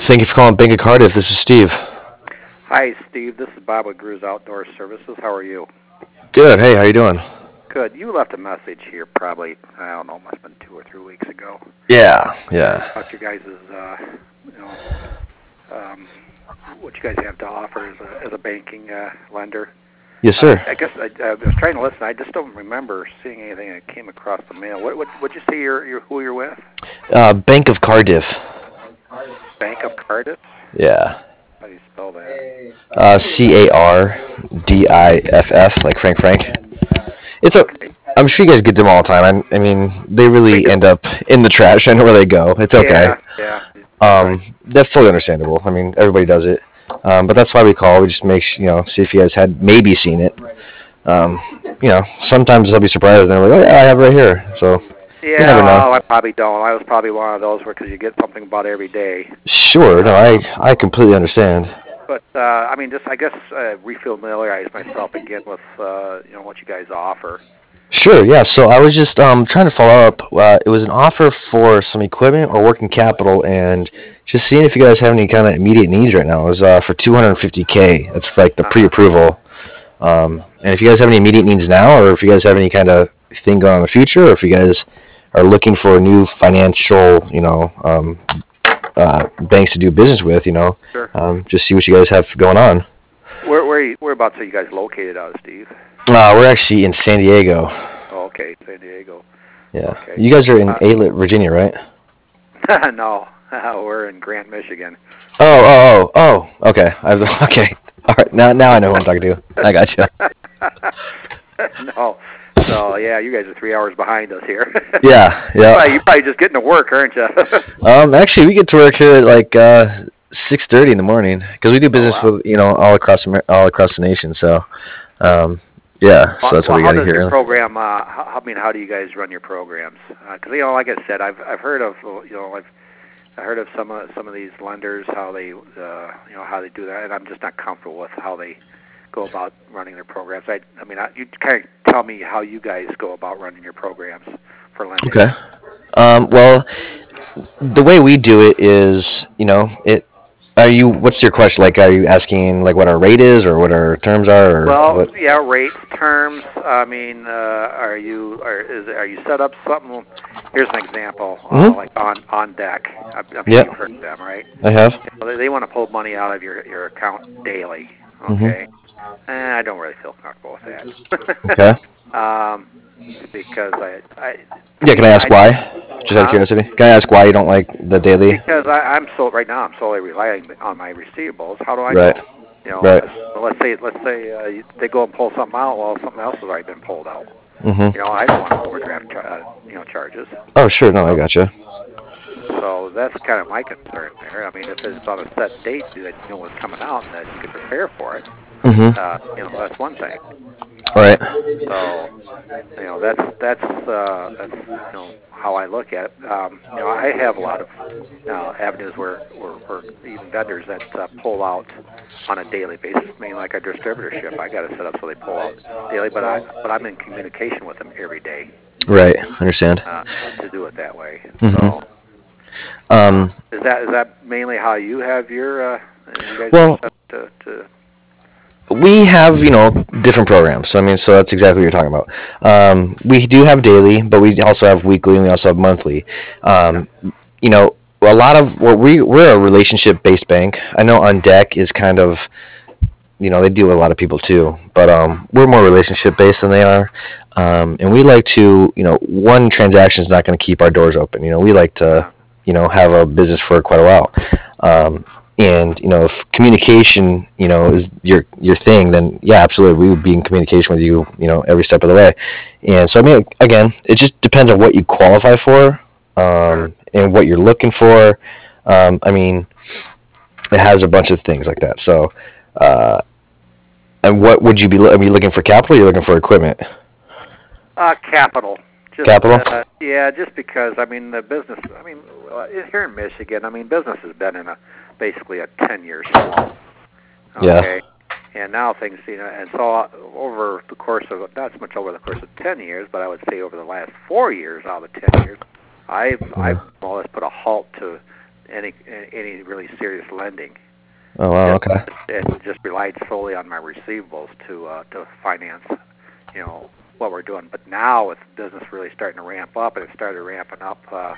Thank you for calling Bank of Cardiff. This is Steve. Hi, Steve. This is Bob with Gruz Outdoor Services. How are you? Good. Hey, how you doing? Good. You left a message here probably, I don't know, must have been 2 or 3 weeks ago. Yeah. About your guys' what you guys have to offer as a banking lender. Yes, sir. I guess I was trying to listen. I just don't remember seeing anything that came across the mail. What'd you say who you're with? Bank of Cardiff. Bank of Cardiff? Yeah. How do you spell that? Cardiff, like Frank. I'm sure you guys get them all the time. I mean, they really end up in the trash. I know where they go. It's okay. Yeah. That's totally understandable. I mean, everybody does it. But that's why we call. We just make see if you guys had maybe seen it. Sometimes they'll be surprised and they're like, "Oh yeah, I have it right here." So yeah, you never know. Well, I probably don't. I was probably one of those because you get something about every day. Sure. No, I completely understand. But I mean, just I guess refamiliarize myself again with what you guys offer. Sure, yeah. So I was just trying to follow up. It was an offer for some equipment or working capital, and just seeing if you guys have any kind of immediate needs right now. It was for $250K. That's like the pre-approval. And if you guys have any immediate needs now, or if you guys have any kind of thing going on in the future, or if you guys are looking for a new financial, banks to do business with, Sure. Just see what you guys have going on. Whereabouts are you guys located out of, Steve? We're actually in San Diego. Oh, okay, San Diego. Yeah. Okay. You guys are in Alet, Virginia, right? No, we're in Grant, Michigan. Oh. Okay. Okay. All right. Now I know who I'm talking to. I got you. No. So yeah, you guys are 3 hours behind us here. Yeah. You're probably just getting to work, aren't you? Actually, we get to work here at like 6:30 in the morning because we do business with all across the nation. So, yeah. So that's what we got to hear. Your program? How do you guys run your programs? Because like I said, I've heard of I heard of some of these lenders how they how they do that, and I'm just not comfortable with how they go about running their programs. You kind of tell me how you guys go about running your programs for lending. Okay. Well, the way we do it is, what's your question? Like, are you asking like what our rate is or what our terms are? Or yeah, rates, terms. I mean, are you set up something? Here's an example, like on deck. I'm sure you've heard of them, right? I have. They want to pull money out of your account daily. Okay. I don't really feel comfortable with that. Okay. Because can I ask why? Just out of curiosity. Can I ask why you don't like the daily? Because I'm solely relying on my receivables. How do I know? Right. Let's say they go and pull something out. Well, something else has already been pulled out. Mm-hmm. I don't want overdraft charges. Oh, sure. No, I gotcha. So that's kind of my concern there. I mean, if it's on a set date that you know what's coming out and that you can prepare for it, that's one thing. All right. So, that's how I look at it. I have a lot of avenues where even vendors that pull out on a daily basis. I mean, like a distributorship, I got to set up so they pull out daily, but I'm in communication with them every day. Right. Understand. To do it that way. Mm-hmm. So, is that mainly how you have your? You guys to we have, different programs. So that's exactly what you're talking about. We do have daily, but we also have weekly, and we also have monthly. A lot of we're a relationship-based bank. I know On Deck is kind of, they deal with a lot of people too, but we're more relationship-based than they are. And we like to, one transaction is not going to keep our doors open. We like to, have a business for quite a while. And if communication is your thing, then yeah, absolutely, we would be in communication with you every step of the way. And so again, it just depends on what you qualify for, and what you're looking for. It has a bunch of things like that. So and what would you be are you looking for capital, or are you looking for equipment? Capital. Capital? Yeah, just because the business. Here in Michigan, business has been in basically a 10-year slow. Okay. Yeah. And now things, and so over the course of not so much over the course of 10 years, but I would say over the last 4 years out of the 10 years, I've more or less put a halt to any really serious lending. Oh wow. Okay. It just relied solely on my receivables to finance, what we're doing. But now with business really starting to ramp up, and it started ramping up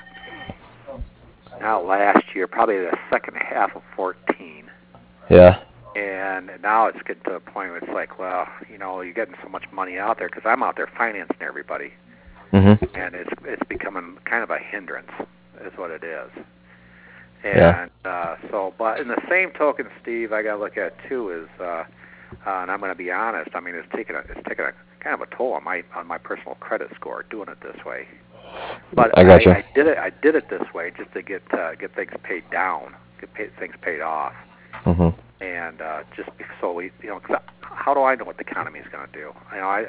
now last year, probably the second half of 14. Yeah. And now it's getting to the point where it's like, well, you're getting so much money out there because I'm out there financing everybody, Mm-hmm. and it's becoming kind of a hindrance, is what it is. Yeah. And but in the same token, Steve, I got to look at too is, and I'm going to be honest. I mean, it's taken a kind of a toll on my personal credit score doing it this way. But I gotcha. I did it this way just to get things paid down, things paid off. Mm-hmm. And just so we, cause how do I know what the economy is going to do?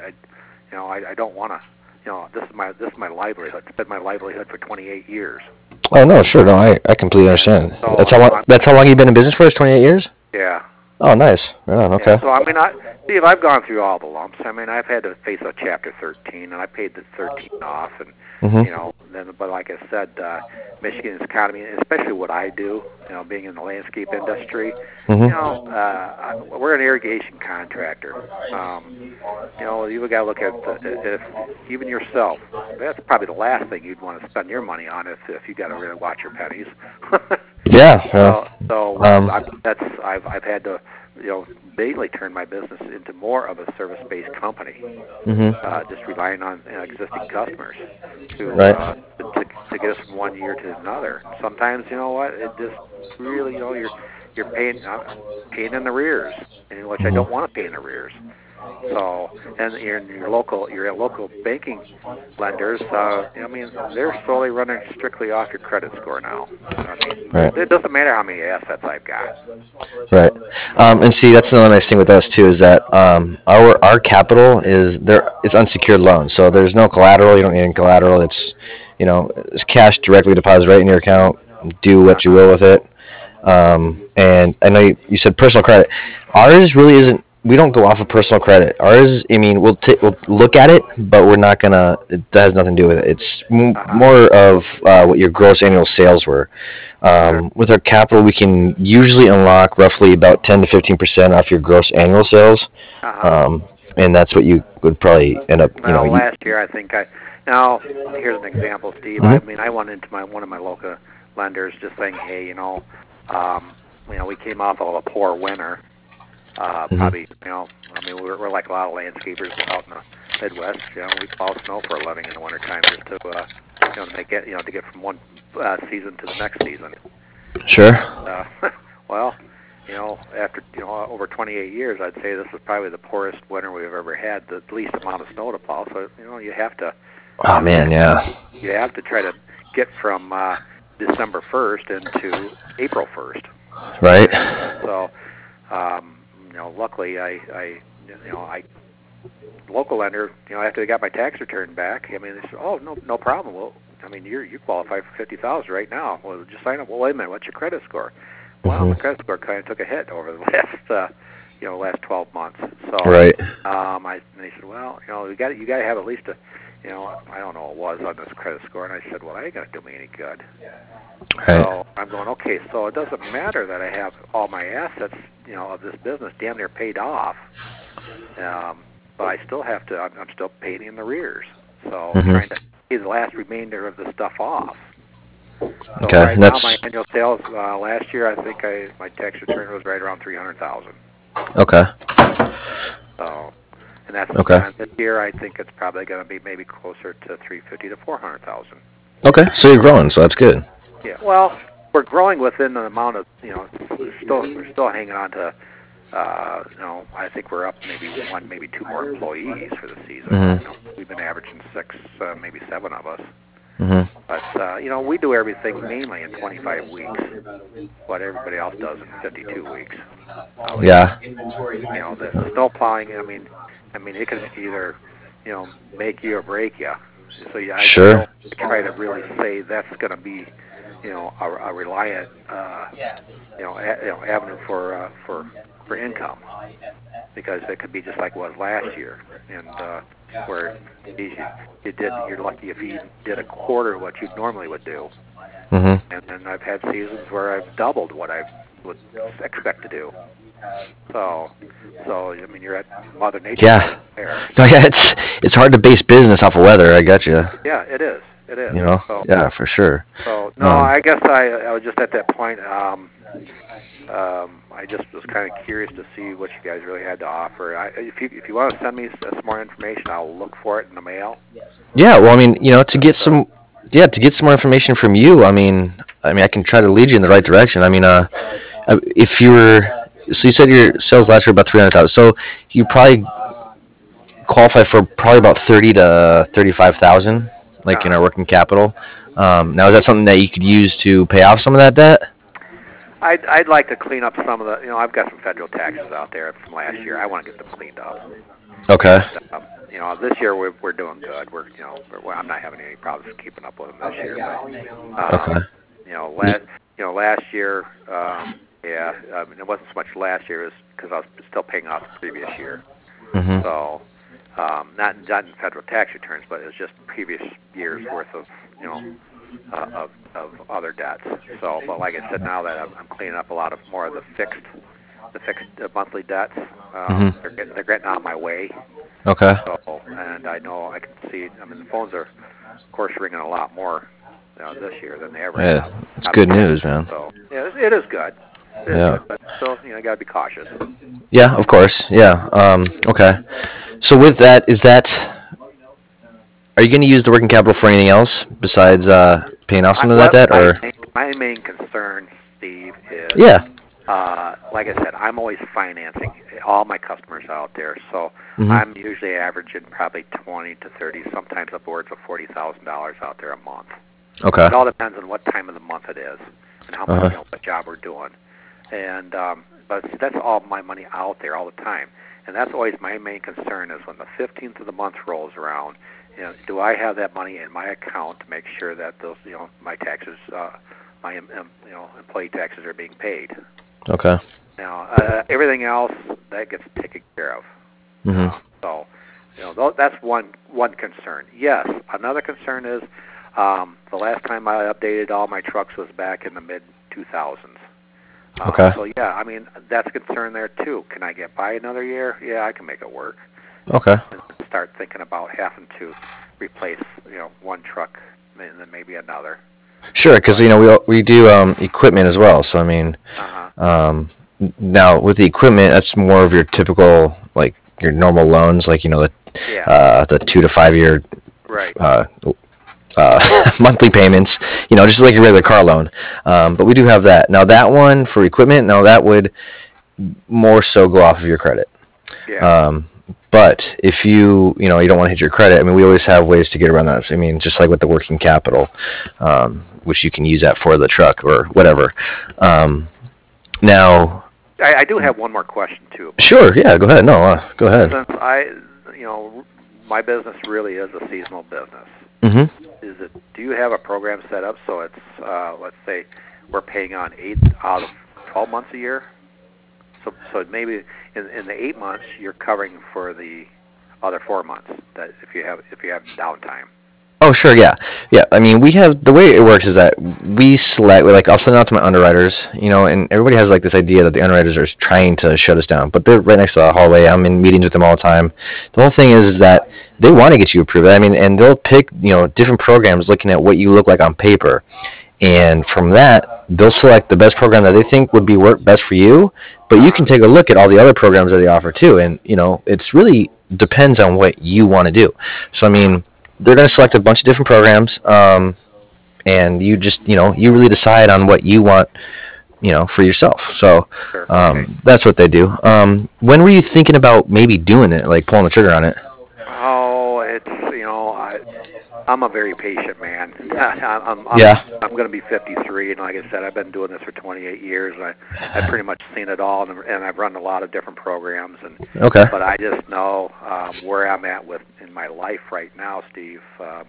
I don't want to, this is my livelihood. It's been my livelihood for 28 years. Oh no, sure. No, I completely understand. So, That's how long you've been in business for? Is 28 years? Yeah. Oh, nice. Right on. Okay. Yeah, so I mean, Steve, I've gone through all the lumps. I mean, I've had to face a Chapter 13, and I paid the 13 off, and Mm-hmm. but like I said, Michigan's economy, especially what I do, being in the landscape industry, Mm-hmm. we're an irrigation contractor. You've got to look at if even yourself. That's probably the last thing you'd want to spend your money on if you got to really watch your pennies. Yeah. I've had to basically turn my business into more of a service-based company, Mm-hmm. just relying on existing customers to get us from one year to another. Sometimes it just really you're paying in arrears, and which I don't want to pay in arrears. So, and your local banking lenders, they're slowly running strictly off your credit score now. I mean, Right. it doesn't matter how many assets I've got. Right. And see, that's another nice thing with us too is that our capital is there. It's unsecured loan, so there's no collateral. You don't need any collateral. It's cash directly deposited right in your account. Do what you will with it. And I know you said personal credit. Ours really isn't. We don't go off of personal credit. Ours, I mean, we'll look at it, but we're not gonna. That has nothing to do with it. It's more of what your gross annual sales were. With our capital, we can usually unlock roughly about 10 to 15% off your gross annual sales, and that's what you would probably end up. Last year I think now here's an example, Steve. Mm-hmm. I mean, I went into one of my local lenders just saying, hey, we came off of a poor winter. Probably, we're like a lot of landscapers out in the Midwest. We plow snow for a living in the wintertime just to get from one season to the next season. Sure. Well, after over 28 years, I'd say this is probably the poorest winter we've ever had. The least amount of snow to plow. So you have to. Oh man, yeah. You have to try to get from December 1st into April 1st. Right. So, luckily I local lender, after they got my tax return back, I mean, they said, oh, no problem. Well, I mean, you qualify for $50,000 right now. Well, just sign up. Well, wait a minute. What's your credit score? Well, my credit score kind of took a hit over the last 12 months. So, right. And they said, well, you got to have at least a, I don't know what it was on this credit score. And I said, well, that ain't gonna do me any good. Right. So I'm going, okay. So it doesn't matter that I have all my assets, of this business damn near paid off. But I still have to. I'm still paying in the arrears. So I'm trying to pay the last remainder of the stuff off. So okay. Right now, my annual sales last year, I think my tax return was right around $300,000. Okay. So, and that's okay. And this year, I think it's probably going to be maybe closer to $350,000 to $400,000. Okay, so you're growing, so that's good. Yeah. Well, we're growing within the amount of we're still hanging on to. I think we're up maybe two more employees for the season. Mm-hmm. We've been averaging 6, maybe 7 of us. Mm-hmm. But we do everything mainly in 25 weeks. What everybody else does in 52 weeks. Yeah. The snow plowing. I mean, it can either make you or break you. So I don't try to really say that's going to be a reliant avenue for income, because it could be just like it was last year, and where you're lucky if you did a quarter of what you normally would do. and I've had seasons where I've doubled what I would expect to do. So, I mean, you're at Mother Nature Yeah. there. No, yeah, it's hard to base business off of weather. I got you. Yeah, it is. It is. You know. So, Yeah, for sure. no, I guess I was just at that point. I just was kind of curious to see what you guys really had to offer. If you want to send me some more information, I'll look for it in the mail. Yeah. Well, I mean, to get some, to get some more information from you. I can try to lead you in the right direction. If you were, so you said your sales last year about 300,000. So you probably qualify for probably about 30 to 35,000, like in our working capital. Now, is that something that you could use to pay off some of that debt? I'd like to clean up some of the. I've got some federal taxes out there from last year. I want to get them cleaned up. Okay. This year we're doing good. I'm not having any problems keeping up with them this year. But, Okay. last year, it wasn't so much last year, it was because I was still paying off the previous year. Mhm. So, not in federal tax returns, but it was just previous years worth of of other debts. So, but like I said, now that I'm cleaning up a lot of more of the fixed monthly debts, they're getting out of my way. Okay. So, and I know I can see. I mean, the phones are, of course, ringing a lot more this year than they ever Yeah, have. it's good news, man. So, yeah, it is good. It is Yeah. good, but still, you got to be cautious. Yeah, of course. Yeah. Okay. So with that, are you going to use the working capital for anything else besides paying off some of that debt, or? My main concern, Steve, is Yeah. like I said, I'm always financing all my customers out there, so Mhm. I'm usually averaging probably 20 to 30, sometimes upwards of $40,000 out there a month. Okay. It all depends on what time of the month it is and how much what job we're doing. And but that's all my money out there all the time, and that's always my main concern is when the 15th of the month rolls around. Do I have that money in my account to make sure that those my taxes, my employee taxes are being paid? Okay. Now everything else that gets taken care of. Mhm. So that's one concern. Yes, another concern is the last time I updated all my trucks was back in the mid 2000s. Okay. So yeah, I mean that's a concern there too. Can I get by another year? Yeah, I can make it work. Okay. And start thinking about having to replace one truck and then maybe another. Sure, because we do equipment as well. So now with the equipment, that's more of your typical like your normal loans, like the 2 to 5 year Right. monthly payments, just like your regular car loan. But we do have that. Now that one for equipment, now that would more so go off of your credit. Yeah. But if you don't want to hit your credit, we always have ways to get around that. Just like with the working capital, which you can use that for the truck or whatever. Now, I do have one more question too. Sure. Yeah. Go ahead. No. Go ahead. Since my business really is a seasonal business. Mm-hmm. Do you have a program set up so it's let's say we're paying on 8 out of 12 months a year? So maybe in the 8 months you're covering for the other 4 months that if you have downtime. Oh, sure, yeah. We have, the way it works is that we select, I'll send it out to my underwriters, and everybody has, this idea that the underwriters are trying to shut us down, but they're right next to the hallway. I'm in meetings with them all the time. The whole thing is that they want to get you approved. And they'll pick, different programs looking at what you look like on paper, and from that, they'll select the best program that they think would be work best for you, but you can take a look at all the other programs that they offer, too, and, it's really depends on what you want to do. So, they're going to select a bunch of different programs, and you just, you really decide on what you want, for yourself. So that's what they do. When were you thinking about maybe doing it, like pulling the trigger on it? Oh, it's, I'm a very patient man. I'm going to be 53, and like I said, I've been doing this for 28 years, and I've pretty much seen it all, and I've run a lot of different programs. But I just know where I'm at in my life right now, Steve.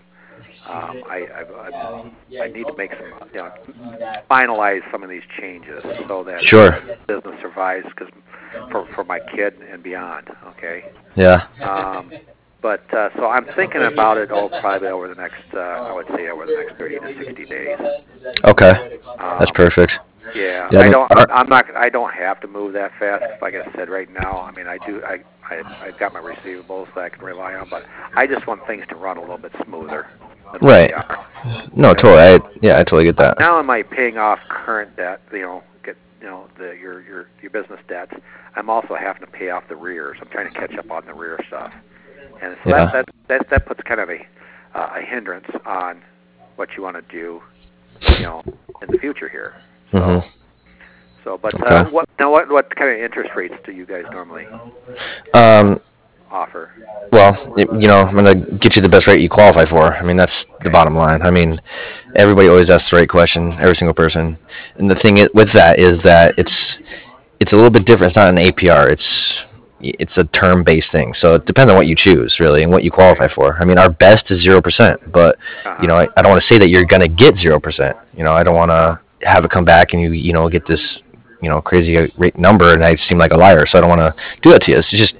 I need to make some, finalize some of these changes so that the business survives, because for my kid and beyond. Okay. Yeah. But so I'm thinking about it probably over the next, I would say over the next 30 to 60 days. Okay, that's Um, perfect. yeah, Yeah, I I mean, don't. I'm not. I don't have to move that fast. Like I said, right now, I mean, I do. I've got my receivables that I can rely on, but I just want things to run a little bit smoother than what right. they are. No, Because totally. Yeah, I totally get that. now am I paying off current debt? Get your business debts. I'm also having to pay off the rears. I'm trying to catch up on the rear stuff, and so Yeah. that puts kind of a hindrance on what you want to do, in the future here. So. Mhm. But Okay. what kind of interest rates do you guys normally Um, offer? well, I'm gonna get you the best rate you qualify for. I mean, that's the Okay. bottom line. I mean, everybody always asks the right question, every single person. And the thing with that is that it's a little bit different. It's not an APR. It's a term-based thing. So it depends on what you choose, really, and what you Okay. qualify for. I mean, our best is 0%, but Uh-huh. I don't want to say that you're gonna get 0%. I don't want Uh-huh. to have it come back and you get this crazy rate number, and I seem like a liar. So I don't want to do that to you. It's just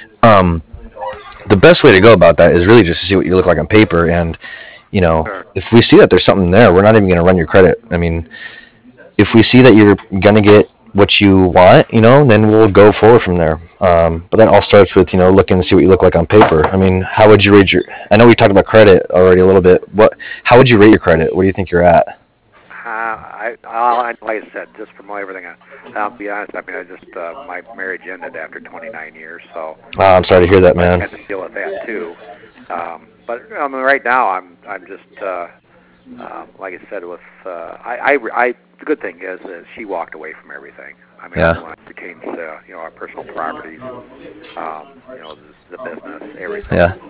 the best way to go about that is really just to see what you look like on paper, and Sure. if we see that there's something there, we're not even going to run your credit. I mean, if we see that you're going to get what you want, then we'll go forward from there. But that all starts with looking to see what you look like on paper. I mean, how would you rate your? I know we talked about credit already a little bit. How would you rate your credit? What do you think you're at? Like I said, just from everything, I'll be honest. I mean, my marriage ended after 29 years, so I'm sorry to hear that, I man. had to deal with that too. But I mean, right now, I'm just like I said, the good thing is that she walked away from everything. I mean, I'm the Yeah, one who retains, our personal properties, the business, everything. yeah,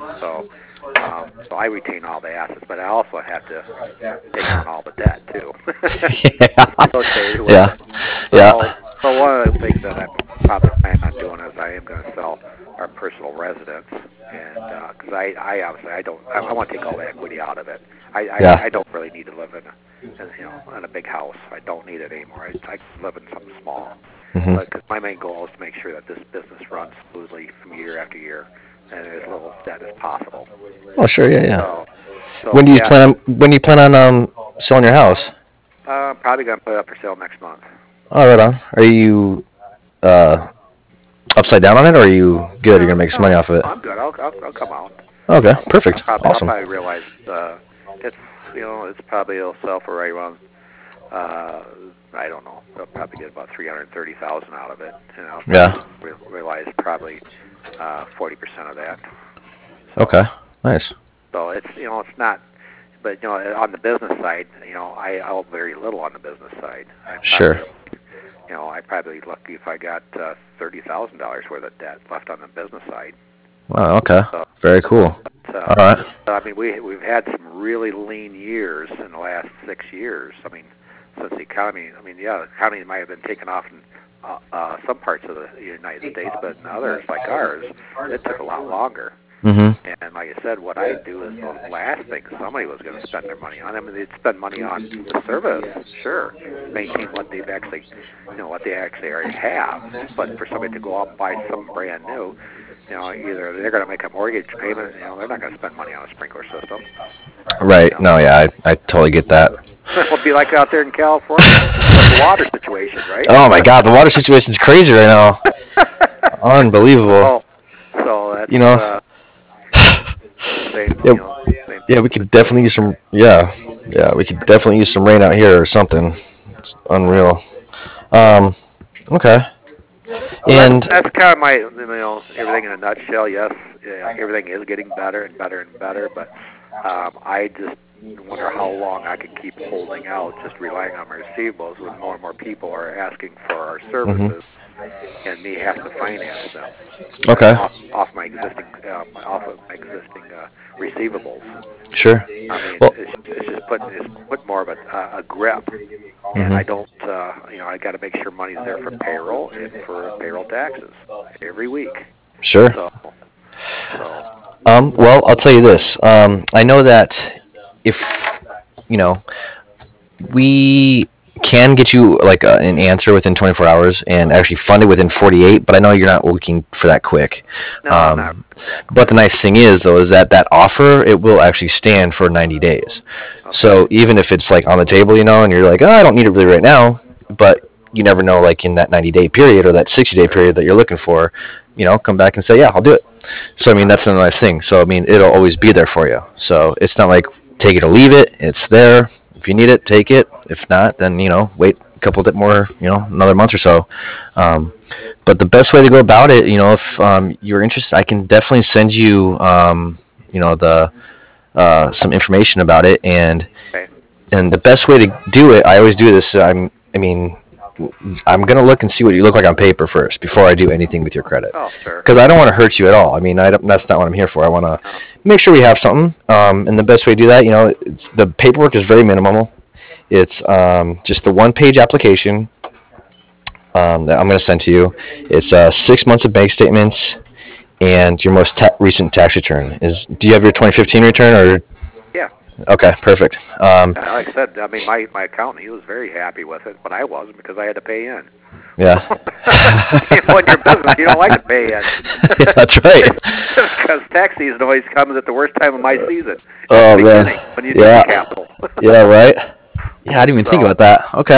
So I retain all the assets, but I also have to take on all the debt too, associated with yeah, it. yeah, So one of the things that I'm probably planning on doing is I am going to sell our personal residence, and because I obviously I want to take all the equity out of it. I yeah. don't really need to live in a big house. I don't need it anymore. I can live in something small. Hmm. But because my main goal is to make sure that this business runs smoothly from year after year, and as little debt as possible. Oh, sure, yeah, yeah. So, yeah, When do you plan on selling your house? probably gonna put it up for sale next month. Oh, right on. Are you uh, upside down on it, or are you good? You're gonna make some No, money off of it. I'm good. I'll come out. Okay, perfect, I'll awesome. probably realize it's it's probably it'll sell for right around uh, I don't know. They'll probably get about 330,000 out of it, and I'll probably Yeah. realize probably 40% of that. So Okay. Nice. it's it's not. But on the business side, I owe very little on the business side. Sure. I probably lucky if I got $30,000 worth of debt left on the business side. Wow. Okay. So, Very cool. All right. I mean, we've had some really lean years in the last 6 years. I mean, since the economy. I mean, yeah, the economy might have been taken off in some parts of the United States, but in others, like ours, it took a lot longer. Mhm. And like I said, what I do is the last thing somebody was going to spend their money on. I mean, they'd spend money on the service, sure, maintain what they've actually, what they actually already have. But for somebody to go out and buy something brand new, either they're going to make a mortgage payment, they're not going to spend money on a sprinkler system. Right. You know, No. Yeah. I totally get that. it'll be like out there in California with the water situation, right? Oh my God, the water situation's crazy right now. Unbelievable. so, so You that's know. same, Yeah. same Yeah. We could definitely situation. use some. Yeah. Yeah. We could definitely use some rain out here or something. It's unreal. Um. Okay. Well, And that's kind of my everything in a nutshell. Yes, everything is getting better and better and better, but I just wonder how long I can keep holding out, just relying on my receivables when more and more people are asking for our mhm. services, and me have to finance them Okay. off off of my existing receivables. Sure. I mean, Well. it's just put more of a grip, and Mhm. I don't, I got to make sure money's there for payroll and for payroll taxes every week. Sure. So, so Well, I'll tell you this. I know that if you know we can get you like an answer within 24 hours and actually fund it within 48. But I know you're not looking for that quick. No, I'm not that But quick. the nice thing is though is that that offer it will actually stand for 90 days. Okay. So even if it's like on the table, and you're like, oh, I don't need it really right now, but you never know, like in that 90-day period or that 60-day Sure. period that you're looking for, come back and say, yeah, I'll do it. So I mean, that's a nice thing. So I mean, it'll always be there for you. So it's not like take it or leave it. It's there. If you need it, take it. If not, then wait a couple bit more, another month or so. Um, but the best way to go about it, if you're interested, I can definitely send you, the some information about it, Okay. and the best way to do it, I always do this. I mean, I'm gonna look and see what you look like on paper first before I do anything with your credit, Oh, sure. because I don't want to hurt you at all. I mean, that's not what I'm here for. I want to No. make sure we have something, and the best way to do that, the paperwork is very minimal. It's just the one-page application that I'm going to send to you. It's 6 months of bank statements and your most recent tax return. Do you have your 2015 return or? Yeah. Okay, perfect. Like I said, I mean, my accountant, he was very happy with it, but I wasn't because I had to pay in. Yeah. When you're business, you don't like to pay in. Yeah, that's right. Because tax season always comes at the worst time of my season. At Oh the man. beginning, when you do Yeah. the capital. Yeah. Right. Yeah, I didn't even think So, about that. Okay.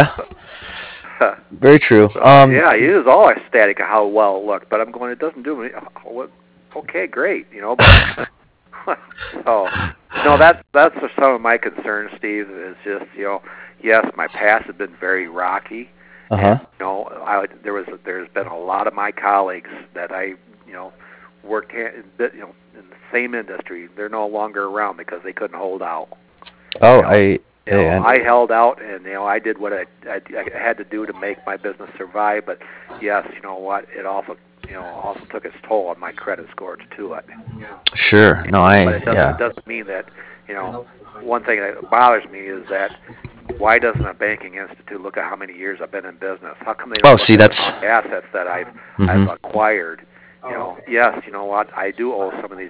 Very true. yeah, he was all ecstatic at how well it looked, but I'm going, it doesn't do me. Okay, great, But, so, no, that's some of my concerns, Steve. Is just yes, my past has been very rocky, Uh and huh. there's been a lot of my colleagues that I worked in the same industry. They're no longer around because they couldn't hold out. Oh, You know, yeah. I held out, and I did what I had to do to make my business survive. But yes, you know what? It also also took its toll on my credit score to it. Sure. No, But it yeah. doesn't mean that one thing that bothers me is that why doesn't a banking institute look at how many years I've been in business? How come they Oh, don't look see, at the that's. amount of assets that I've Hmm. acquired? Yes, you know what? I do owe some of these.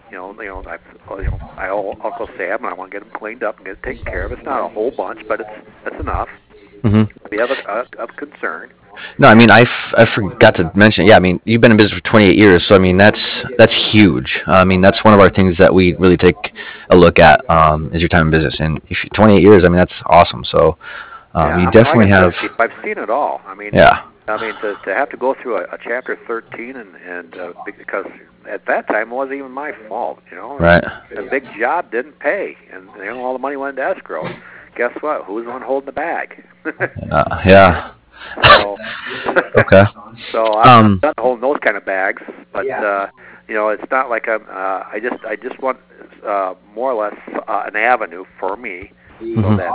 I owe Uncle Sam, and I want to get him cleaned up and get it taken care of. It's not a whole bunch, but it's enough Hmm. to be of concern. No, I mean, I forgot to mention. Yeah, I mean, you've been in business for 28 years, so I mean, that's huge. I mean, that's one of our things that we really take a look at is your time in business. And if you 28 years, I mean, that's awesome. So Yeah, you I mean, like definitely I said, have. Steve, I've seen it all. Yeah. I mean, to have to go through a Chapter 13 and because at that time it wasn't even my fault, Right. a big job didn't pay, and all the money went into escrow. Guess what? Who's the one holding the bag? Yeah. So, Okay. so I'm Um. not holding those kind of bags, but it's not like I'm. I just want more or less an avenue for me so Mhm. that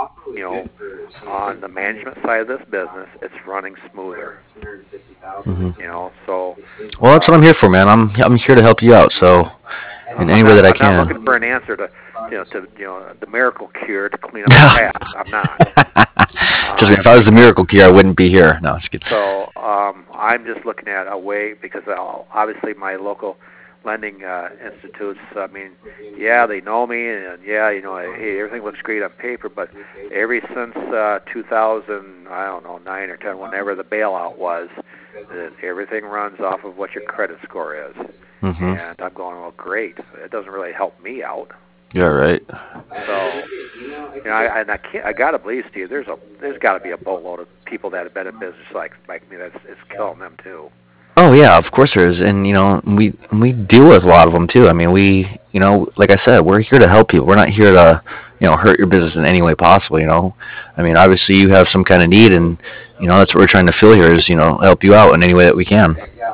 on the management side of this business, it's running smoother. Mhm. So Well, that's what I'm here for, man. I'm here to help you out. So in any way that I I'm not can. looking for an answer to the miracle cure to clean up the past. I'm not. Just if I was the miracle cure, I wouldn't be here. No, just kidding. So I'm just looking at a way because obviously my local lending institutes. I mean, yeah, they know me, and yeah, hey, everything looks great on paper. But ever since 2000, I don't know, 9 or 10, whenever the bailout was, everything runs off of what your credit score is. Mhm. And I'm going, well, great. It doesn't really help me out. Yeah. Right. So, I gotta believe, Steve. There's got to be a boatload of people that have been in business like me. It's killing them too. Oh yeah, of course there is, and we deal with a lot of them too. I mean, like I said, we're here to help people. We're not here to hurt your business in any way possible. I mean, obviously you have some kind of need, and that's what we're trying to fill here is help you out in any way that we can.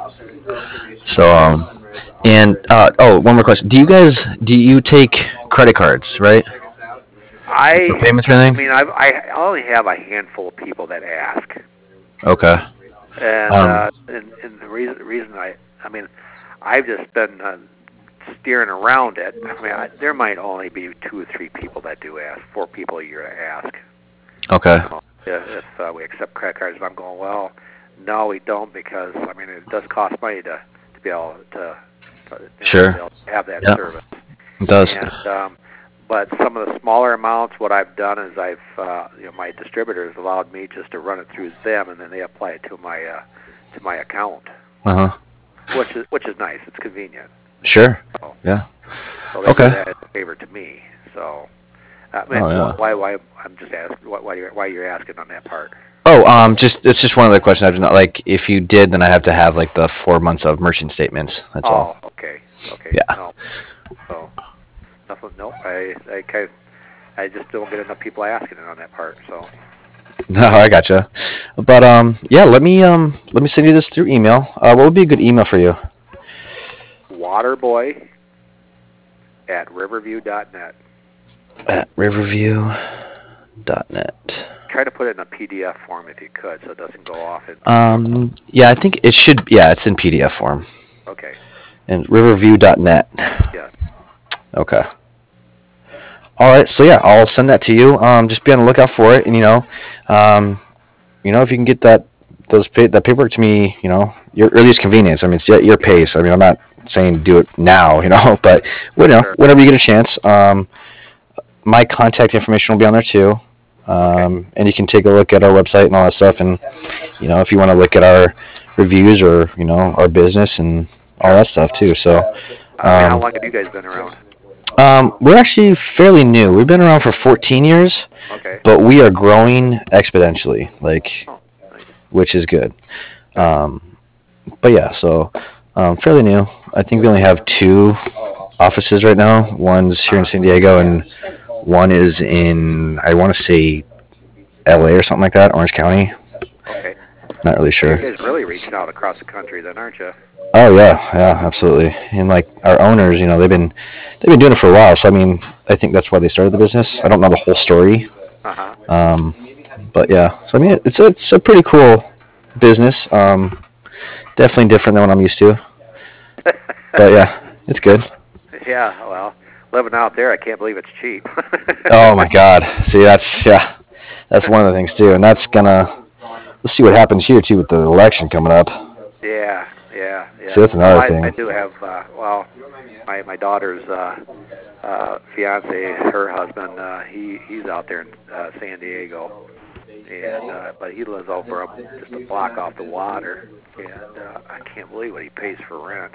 So and one more question: do you take credit cards, right? For I payments or I anything? mean I only have a handful of people that ask, Okay. Um. and the reason I mean I've just been steering around it. I mean there might only be 2 or 3 people that do ask, 4 people a year to ask. Okay. If we accept credit cards, I'm going, well, no, we don't, because I mean it does cost money to be able to, to Sure. be able to have that Yeah, service. it does. And But some of the smaller amounts, what I've done is I've, my distributors allowed me just to run it through them, and then they apply it to my account. Which is nice. It's convenient. Sure. So, yeah. So they do that as a favor to me. So, why I'm just asking why you're asking on that part. Oh, it's just one other question. I've not like if you did, then I have to have like the 4 months of merchant statements. That's all. Oh, okay. Yeah. No. So, nothing. No, I just don't get enough people asking it on that part. So. No, I gotcha. But yeah, let me send you this through email. What would be a good email for you? Waterboy@riverview.net. At riverview.net. Try to put it in a PDF form if you could, so it doesn't go off. Yeah, I think it should. Yeah, it's in PDF form. Okay. And riverview.net. Yeah. Okay. All right. So yeah, I'll send that to you. Just be on the lookout for it, and if you can get that paperwork to me, your earliest convenience. I mean, it's at your pace. I mean, I'm not saying do it now, but whenever you get a chance. My contact information will be on there too. And you can take a look at our website and all that stuff. And, if you want to look at our reviews or, our business and all that stuff too. So, how long have you guys been around? We're actually fairly new. We've been around for 14 years. Okay. But we are growing exponentially, nice. Which is good. But yeah, so fairly new. I think we only have 2 offices right now. One's here in San Diego, and one is in, I want to say, LA or something like that, Orange County. Okay. Not really sure. You guys really reaching out across the country then, aren't you? Oh yeah, absolutely. And like our owners, they've been doing it for a while. So I mean, I think that's why they started the business. I don't know the whole story. But yeah, so I mean, it's a pretty cool business. Definitely different than what I'm used to. But yeah, it's good. Yeah, well, living out there, I can't believe it's cheap. Oh my God! See, that's one of the things too, and that's let's see what happens here too with the election coming up. Yeah. See, that's another thing. I do have my daughter's fiance, her husband, he's out there in San Diego, and but he lives over just a block off the water, and I can't believe what he pays for rent.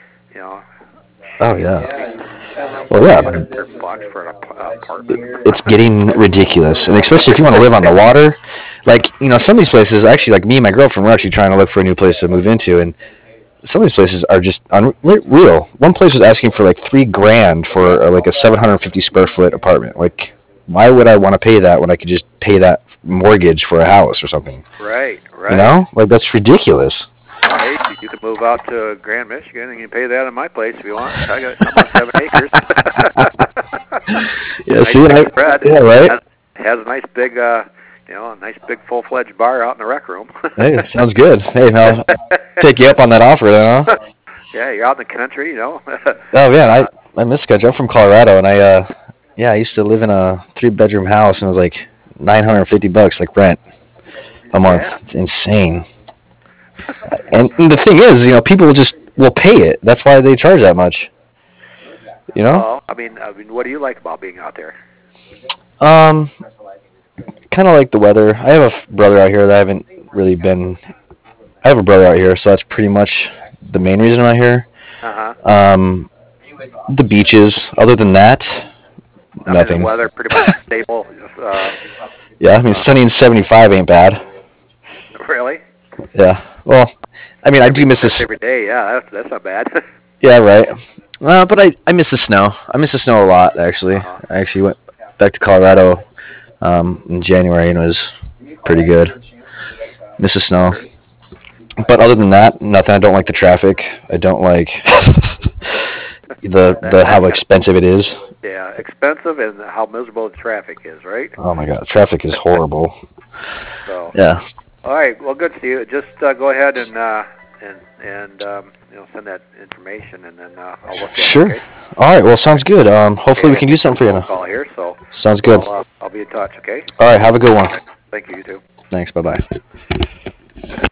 Oh yeah. Well, yeah. For an apartment. It's getting ridiculous, and especially if you want to live on the water. Like some of these places, actually, like me and my girlfriend, we're actually trying to look for a new place to move into, and some of these places are just unreal. One place was asking for like $3,000 for like a 750 square foot apartment. Like, why would I want to pay that when I could just pay that mortgage for a house or something? Right. Like that's ridiculous. Hey, you can move out to Grand Michigan and you can pay that in my place if you want. I'm on 7 acres. Yeah, see, yeah, right. Has a nice big, a nice big full-fledged bar out in the rec room. Hey, sounds good. Hey, I'll take you up on that offer then, huh? Yeah, you're out in the country, Oh man, I miss country. I'm from Colorado, and I used to live in a 3-bedroom house, and it was like $950 like rent a month. Yeah. It's insane. And the thing is, people will pay it. That's why they charge that much. Well, I mean, what do you like about being out there? Kind of like the weather. I have a brother out here that I haven't really been. I have a brother out here, so that's pretty much the main reason I'm out here. The beaches. Other than that, nothing. The weather pretty much stable. Yeah, I mean, sunny and 75 ain't bad. Really? Yeah. Well, I mean, I do miss this every day. Yeah, that's not bad. Yeah, right. But I miss the snow. I miss the snow a lot, actually. I actually went back to Colorado in January, and it was pretty good. Miss the snow. But other than that, nothing. I don't like the traffic. I don't like the how expensive it is. Yeah, expensive and how miserable the traffic is, right? Oh my God, traffic is horrible. So. Yeah. All right. Well, good to see you. Just go ahead and send that information, and then I'll look at it. Sure. Okay? All right. Well, sounds good. Hopefully we can do something for you now. Call here, so. Sounds good. I'll be in touch. Okay. All right. Have a good one. Thank you. You too. Thanks. Bye-bye.